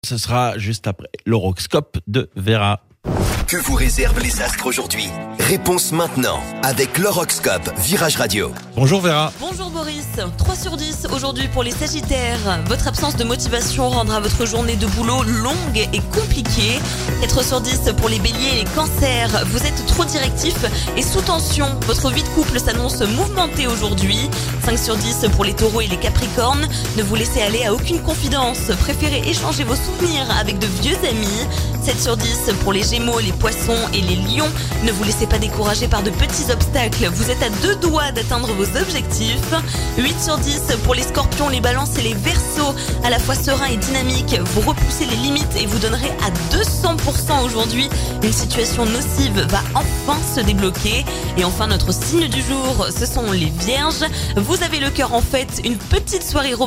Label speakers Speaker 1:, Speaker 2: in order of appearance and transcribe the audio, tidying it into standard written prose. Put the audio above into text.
Speaker 1: Ce sera juste après l'horoscope de Vera.
Speaker 2: Que vous réservent les astres aujourd'hui? Réponse maintenant avec l'horoscope Virage Radio.
Speaker 1: Bonjour Vera.
Speaker 3: Bonjour Boris, 3 sur 10 aujourd'hui pour les Sagittaires. Votre absence de motivation rendra votre journée de boulot longue et compliquée. 4 sur 10 pour les Béliers et les Cancers. Vous êtes trop directif et sous tension. Votre vie de couple s'annonce mouvementée aujourd'hui. 5 sur 10 pour les Taureaux et les Capricornes. Ne vous laissez aller à aucune confidence. Préférez échanger vos souvenirs avec de vieux amis. 7 sur 10 pour les Gémeaux, les Poissons et les Lions. Ne vous laissez pas décourager par de petits obstacles. Vous êtes à 2 doigts d'atteindre vos objectifs. 8 sur 10 pour les Scorpions, les Balances et les Verseaux. À la fois serein et dynamique, vous repoussez les limites et vous donnerez à 200% aujourd'hui. Une situation nocive va enfin se débloquer. Et enfin, notre signe du jour, ce sont les Vierges. Vous avez le cœur en fête, une petite soirée romantique